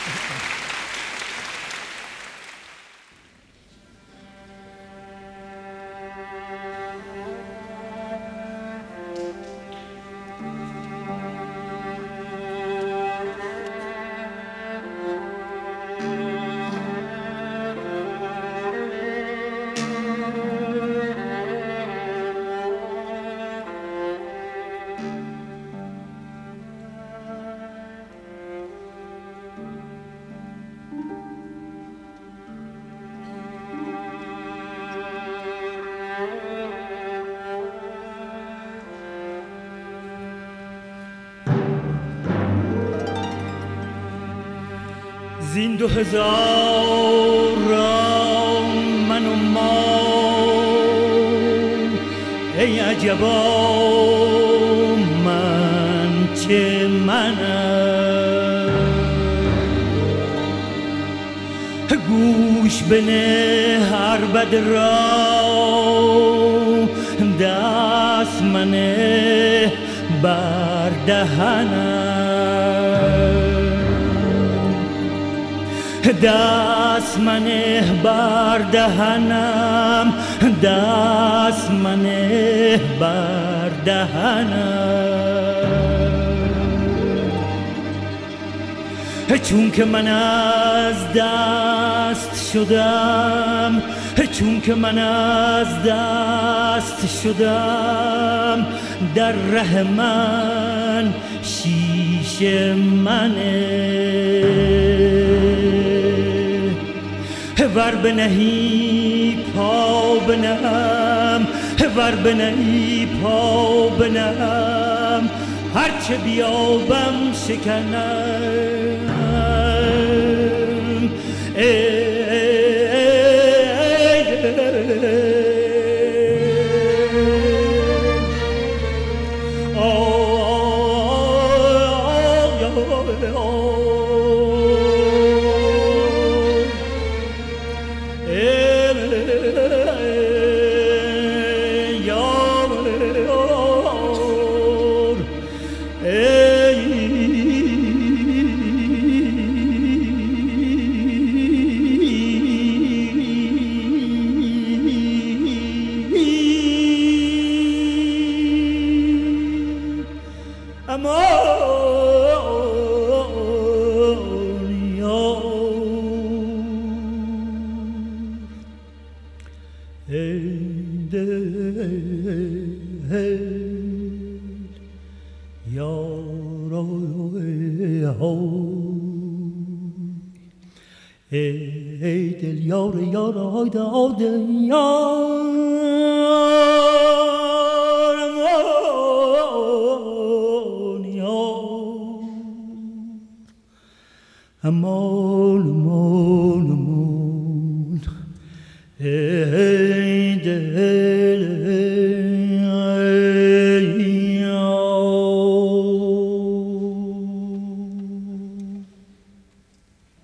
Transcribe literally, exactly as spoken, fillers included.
زین دو هزار را من و ما ای عجبا من چه منم گوش بنه هر بد را دست منه بر دهنم دست منه بر دهنم دست منه بر دهنم چون که من از دست شدم چون که من از دست شدم در ره من شیش منه ور بنهی پا بنهم ور بنهی پا بنهم هرچه بیابم شکنم ای ای دل یار یار آی داد یار امان یار امان امان امان ای دل